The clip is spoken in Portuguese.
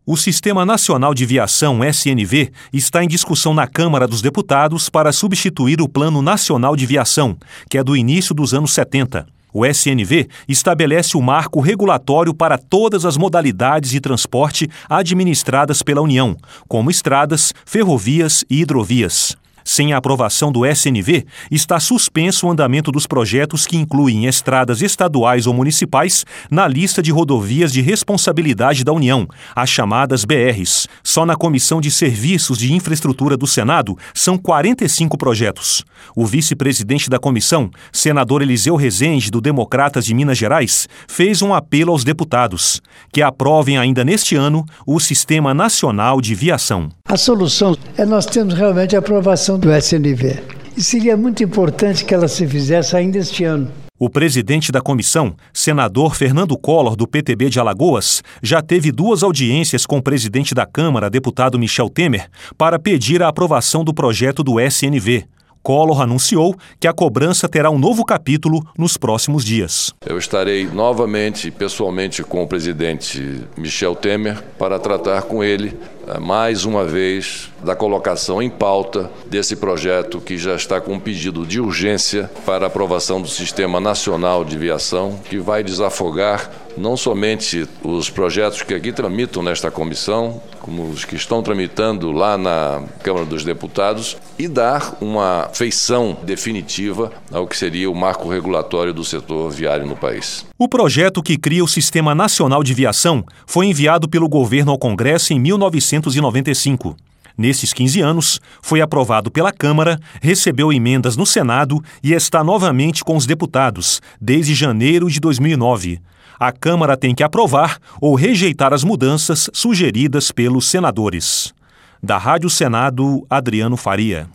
O Sistema Nacional de Viação, SNV, está em discussão na Câmara dos Deputados para substituir o Plano Nacional de Viação, que é do início dos anos 70. O SNV estabelece o marco regulatório para todas as modalidades de transporte administradas pela União, como estradas, ferrovias e hidrovias. Sem a aprovação do SNV, está suspenso o andamento dos projetos que incluem estradas estaduais ou municipais na lista de rodovias de responsabilidade da União, as chamadas BRs. Só na Comissão de Serviços de Infraestrutura do Senado são 45 projetos. O vice-presidente da comissão, senador Eliseu Rezende, do Democratas de Minas Gerais, fez um apelo aos deputados que aprovem ainda neste ano o Sistema Nacional de Viação. A solução é nós termos realmente a aprovação do SNV. E seria muito importante que ela se fizesse ainda este ano. O presidente da comissão, senador Fernando Collor, do PTB de Alagoas, já teve 2 audiências com o presidente da Câmara, deputado Michel Temer, para pedir a aprovação do projeto do SNV. Collor anunciou que a cobrança terá um novo capítulo nos próximos dias. Eu estarei novamente, pessoalmente, com o presidente Michel Temer para tratar com ele, mais uma vez, da colocação em pauta desse projeto que já está com um pedido de urgência para a aprovação do Sistema Nacional de Viação, que vai desafogar não somente os projetos que aqui tramitam nesta comissão, como os que estão tramitando lá na Câmara dos Deputados, e dar uma feição definitiva ao que seria o marco regulatório do setor viário no país. O projeto que cria o Sistema Nacional de Viação foi enviado pelo governo ao Congresso em 1995. Nesses 15 anos, foi aprovado pela Câmara, recebeu emendas no Senado e está novamente com os deputados, desde janeiro de 2009. A Câmara tem que aprovar ou rejeitar as mudanças sugeridas pelos senadores. Da Rádio Senado, Adriano Faria.